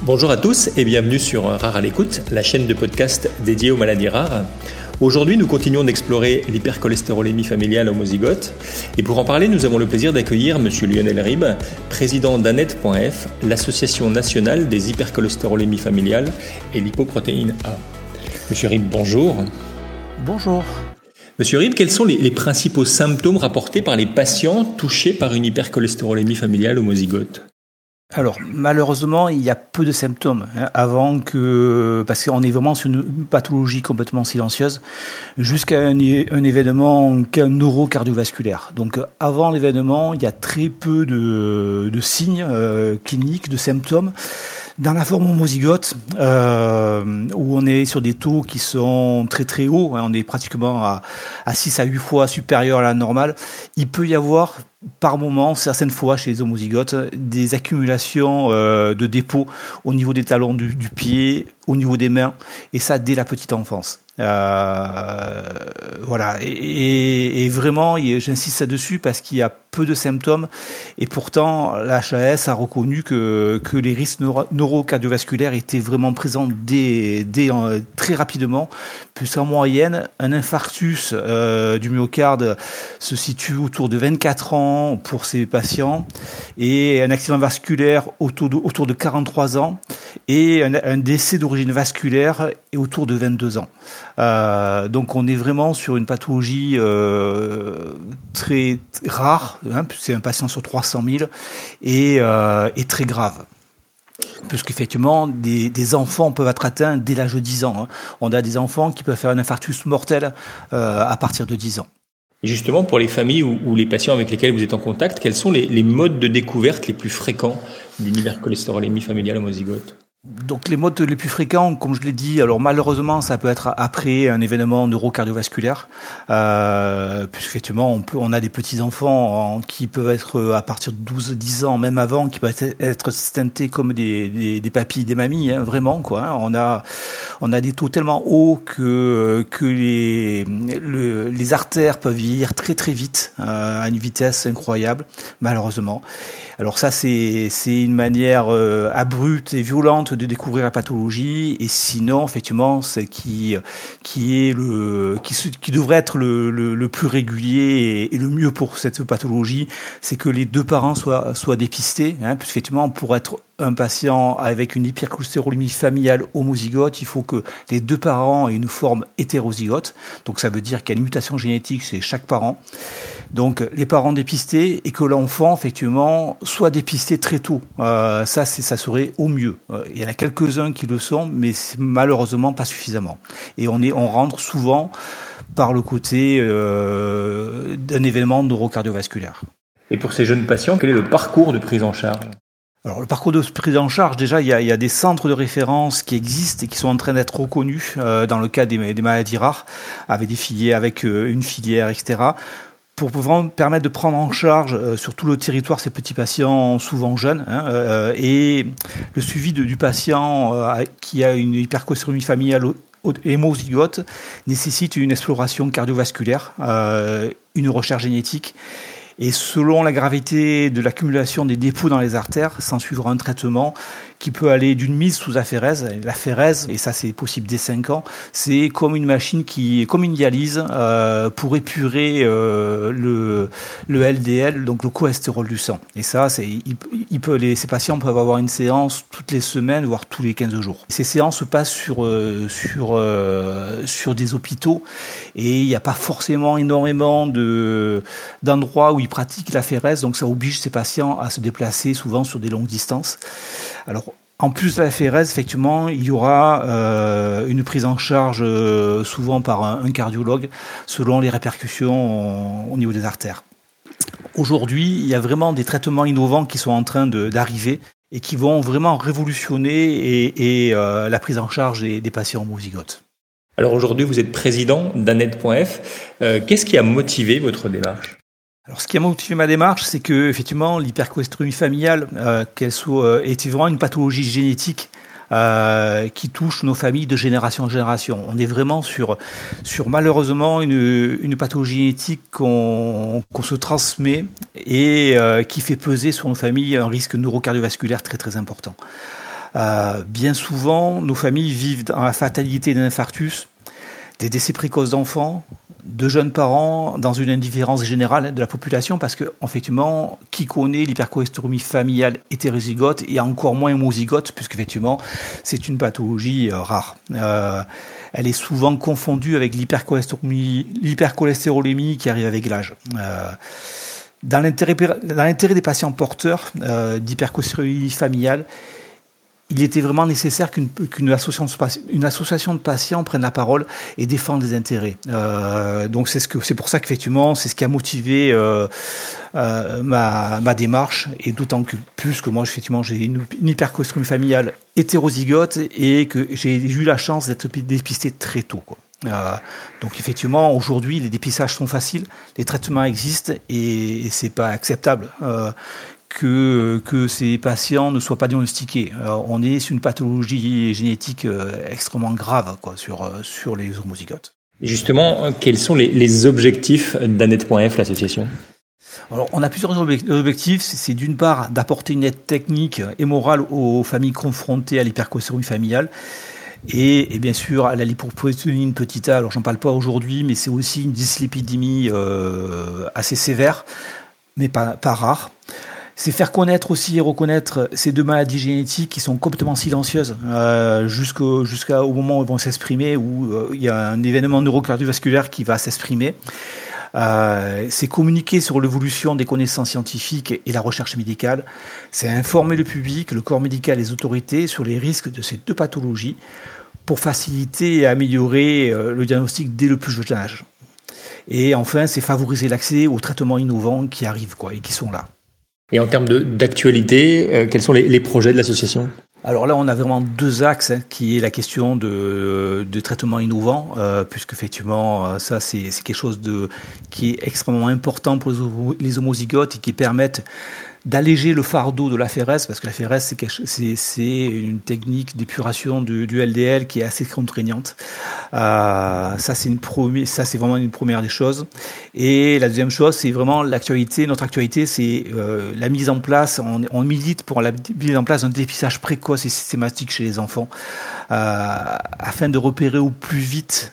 Bonjour à tous et bienvenue sur Rare à l'écoute, la chaîne de podcast dédiée aux maladies rares. Aujourd'hui, nous continuons d'explorer l'hypercholestérolémie familiale homozygote. Et pour en parler, nous avons le plaisir d'accueillir M. Lionel Rib, président d'ANET.F, l'association nationale des hypercholestérolémies familiales et lipoprotéines A. M. Rib, bonjour. Bonjour. Monsieur Rib, quels sont les principaux symptômes rapportés par les patients touchés par une hypercholestérolémie familiale homozygote ? Alors, malheureusement, il y a peu de symptômes parce qu'on est vraiment sur une pathologie complètement silencieuse, jusqu'à un événement neurocardiovasculaire. Donc, avant l'événement, il y a très peu de signes cliniques, de symptômes. Dans la forme homozygote, où on est sur des taux qui sont très très hauts, on est pratiquement à 6 à 8 fois supérieur à la normale, il peut y avoir par moment, certaines fois chez les homozygotes, des accumulations de dépôts au niveau des talons du pied, au niveau des mains, et ça dès la petite enfance. Voilà, et vraiment, j'insiste là-dessus parce qu'il y a peu de symptômes, et pourtant la HAS a reconnu que les risques neurocardiovasculaires étaient vraiment présents très rapidement, puisqu'en moyenne, un infarctus du myocarde se situe autour de 24 ans pour ces patients, et un accident vasculaire autour de 43 ans, et un décès d'origine vasculaire est autour de 22 ans. Donc on est vraiment sur une pathologie très rare, c'est un patient sur 300 000 et très grave. Puisqu'effectivement, des enfants peuvent être atteints dès l'âge de 10 ans. On a des enfants qui peuvent faire un infarctus mortel à partir de 10 ans. Et justement, pour les familles ou les patients avec lesquels vous êtes en contact, quels sont les modes de découverte les plus fréquents d'une hypercholestérolémie familiale homozygote ? Donc les modes les plus fréquents, comme je l'ai dit, alors malheureusement ça peut être après un événement neurocardiovasculaire, puisqu'effectivement on a des petits enfants qui peuvent être à partir de 12-10 ans, même avant, qui peuvent être stentés comme des papis, des mamies, vraiment quoi. On a des taux tellement hauts que les artères peuvent vieillir très très vite, à une vitesse incroyable, malheureusement. Alors ça, c'est une manière abrupte et violente de découvrir la pathologie. Et sinon, effectivement, c'est qui devrait être le plus régulier et le mieux pour cette pathologie, c'est que les deux parents soient dépistés, puisqu'effectivement, pour être un patient avec une hypercholestérolémie familiale homozygote, il faut que les deux parents aient une forme hétérozygote. Donc ça veut dire qu'il y a une mutation génétique chez chaque parent. Donc les parents dépistés et que l'enfant effectivement soit dépisté très tôt. Ça serait au mieux. Il y en a quelques-uns qui le sont, mais c'est malheureusement pas suffisamment. Et on rentre souvent par le côté d'un événement neurocardiovasculaire. Et pour ces jeunes patients, quel est le parcours de prise en charge ? Alors le parcours de prise en charge, déjà il y a des centres de référence qui existent et qui sont en train d'être reconnus dans le cas des maladies rares, avec une filière, etc., pour pouvoir permettre de prendre en charge sur tout le territoire ces petits patients souvent jeunes, et le suivi du patient qui a une hypercholestérolémie familiale hémozygote nécessite une exploration cardiovasculaire, une recherche génétique. Et selon la gravité de l'accumulation des dépôts dans les artères, s'ensuivra un traitement qui peut aller d'une mise sous aphérèse. L'aphérèse, et ça c'est possible dès 5 ans, c'est comme une machine comme une dialyse pour épurer le LDL, donc le cholestérol du sang. Et ça, ces patients peuvent avoir une séance toutes les semaines, voire tous les 15 jours. Ces séances se passent sur des hôpitaux, et il n'y a pas forcément énormément d'endroits où ils pratiquent l'aphérèse, donc ça oblige ces patients à se déplacer souvent sur des longues distances. Alors, en plus de l'aphérèse, effectivement, il y aura une prise en charge souvent par un cardiologue selon les répercussions au niveau des artères. Aujourd'hui, il y a vraiment des traitements innovants qui sont en train d'arriver et qui vont vraiment révolutionner la prise en charge des patients homozygotes. Alors aujourd'hui, vous êtes président d'ANET.F. Qu'est-ce qui a motivé votre démarche ? Alors, ce qui a motivé ma démarche, c'est que effectivement, l'hypercholestérolémie familiale, est vraiment une pathologie génétique qui touche nos familles de génération en génération. On est vraiment sur malheureusement une pathologie génétique qu'on se transmet et qui fait peser sur nos familles un risque neurocardiovasculaire très très important. Bien souvent, nos familles vivent dans la fatalité d'un infarctus, des décès précoces d'enfants, de jeunes parents, dans une indifférence générale de la population, parce que, effectivement, qui connaît l'hypercholestérolémie familiale hétérozygote et encore moins homozygote, puisqu'effectivement, c'est une pathologie rare. Elle est souvent confondue avec l'hypercholestérolémie qui arrive avec l'âge. Dans l'intérêt des patients porteurs d'hypercholestérolémie familiale, il était vraiment nécessaire qu'une association de patients prenne la parole et défende les intérêts. Donc c'est pour ça qu'effectivement, c'est ce qui a motivé ma démarche, et d'autant que plus que moi, effectivement, j'ai une hypercholestérolémie familiale hétérozygote et que j'ai eu la chance d'être dépisté très tôt, quoi. Donc effectivement, aujourd'hui, les dépistages sont faciles, les traitements existent et c'est pas acceptable que ces patients ne soient pas diagnostiqués. On est sur une pathologie génétique extrêmement grave, quoi, sur les homozygotes. Et justement, quels sont les objectifs d'Annette.f, l'association ? Alors, on a plusieurs objectifs. C'est d'une part d'apporter une aide technique et morale aux familles confrontées à l'hypercholestérolémie familiale. Et bien sûr, à la lipoprotéine petite a, alors j'en parle pas aujourd'hui, mais c'est aussi une dyslipidémie assez sévère, mais pas rare. C'est faire connaître aussi et reconnaître ces deux maladies génétiques qui sont complètement silencieuses jusqu'au moment où elles vont s'exprimer, où il y a un événement neurocardiovasculaire qui va s'exprimer. C'est communiquer sur l'évolution des connaissances scientifiques et la recherche médicale. C'est informer le public, le corps médical et les autorités sur les risques de ces deux pathologies pour faciliter et améliorer le diagnostic dès le plus jeune âge. Et enfin, c'est favoriser l'accès aux traitements innovants qui arrivent, quoi, et qui sont là. Et en termes d'actualité, quels sont les projets de l'association ? Alors là, on a vraiment deux axes, qui est la question de traitements innovants, puisque effectivement, ça c'est quelque chose qui est extrêmement important pour les homozygotes et qui permettent d'alléger le fardeau de la FRS, parce que la FRS c'est une technique d'épuration du LDL qui est assez contraignante. Ça c'est vraiment une première des choses. Et la deuxième chose, c'est vraiment l'actualité. Notre actualité, c'est la mise en place. On milite pour la mise en place d'un dépistage précoce et systématique chez les enfants, afin de repérer au plus vite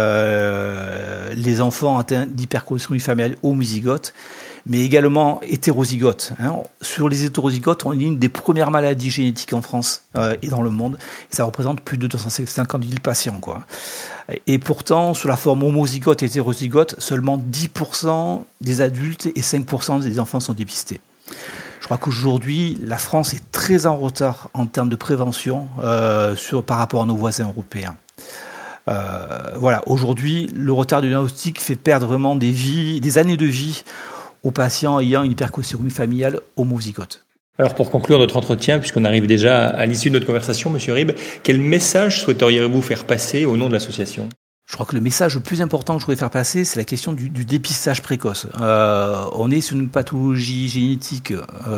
les enfants atteints d'hypercholestérolémie familiale homozygote, mais également hétérozygote. Sur les hétérozygotes, on est une des premières maladies génétiques en France et dans le monde. Et ça représente plus de 250 000 patients, quoi. Et pourtant, sur la forme homozygote et hétérozygote, seulement 10% des adultes et 5% des enfants sont dépistés. Je crois qu'aujourd'hui, la France est très en retard en termes de prévention par rapport à nos voisins européens. Voilà, aujourd'hui, le retard du diagnostic fait perdre vraiment des années de vie aux patients ayant une hypercholestérolémie familiale homozygote. Alors pour conclure notre entretien, puisqu'on arrive déjà à l'issue de notre conversation, Monsieur Ribes, quel message souhaiteriez-vous faire passer au nom de l'association ? Je crois que le message le plus important que je voudrais faire passer, c'est la question du dépistage précoce. On est sur une pathologie génétique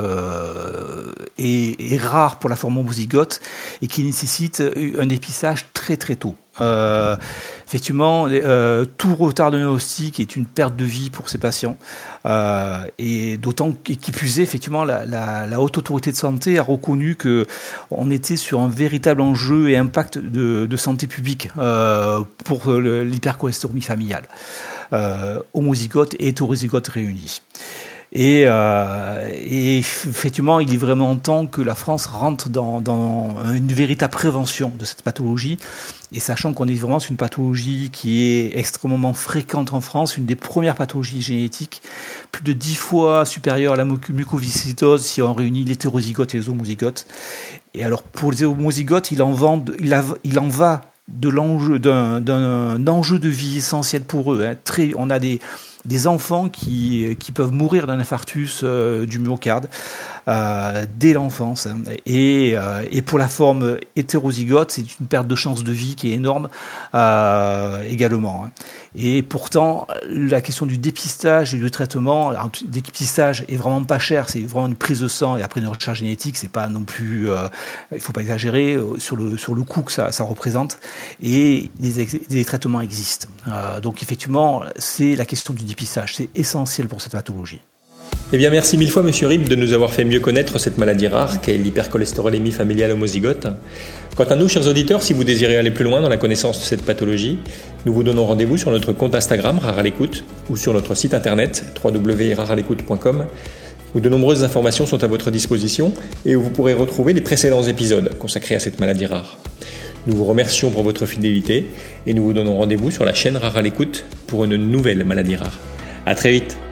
et rare pour la forme homozygote et qui nécessite un dépistage très très tôt. Effectivement, tout retard de diagnostic est une perte de vie pour ces patients, et d'autant qui plus est, effectivement, la haute autorité de santé a reconnu que on était sur un véritable enjeu et impact de santé publique pour l'hypercholestérolémie familiale, homozygote et hétérozygote réunis. Et effectivement, il est vraiment temps que la France rentre dans une véritable prévention de cette pathologie. Et sachant qu'on est vraiment sur une pathologie qui est extrêmement fréquente en France, une des premières pathologies génétiques, plus de 10 fois supérieure à la mucoviscidose si on réunit l'hétérozygote et les homozygotes. Et alors, pour les homozygotes, il en va de l'enjeu d'un enjeu de vie essentiel pour eux. On a des enfants qui peuvent mourir d'un infarctus du myocarde dès l'enfance. Et pour la forme hétérozygote, c'est une perte de chance de vie qui est énorme également. Et pourtant, la question du dépistage et du traitement, le dépistage est vraiment pas cher, c'est vraiment une prise de sang et après une recherche génétique, c'est pas non plus, il faut pas exagérer sur le coût que ça représente. Et des traitements existent. Donc effectivement, c'est la question du dépistage, c'est essentiel pour cette pathologie. Eh bien, merci mille fois, Monsieur Rib, de nous avoir fait mieux connaître cette maladie rare qu'est l'hypercholestérolémie familiale homozygote. Quant à nous, chers auditeurs, si vous désirez aller plus loin dans la connaissance de cette pathologie, nous vous donnons rendez-vous sur notre compte Instagram Rare à l'écoute ou sur notre site internet www.rarealécoute.com où de nombreuses informations sont à votre disposition et où vous pourrez retrouver les précédents épisodes consacrés à cette maladie rare. Nous vous remercions pour votre fidélité et nous vous donnons rendez-vous sur la chaîne Rare à l'écoute pour une nouvelle maladie rare. À très vite.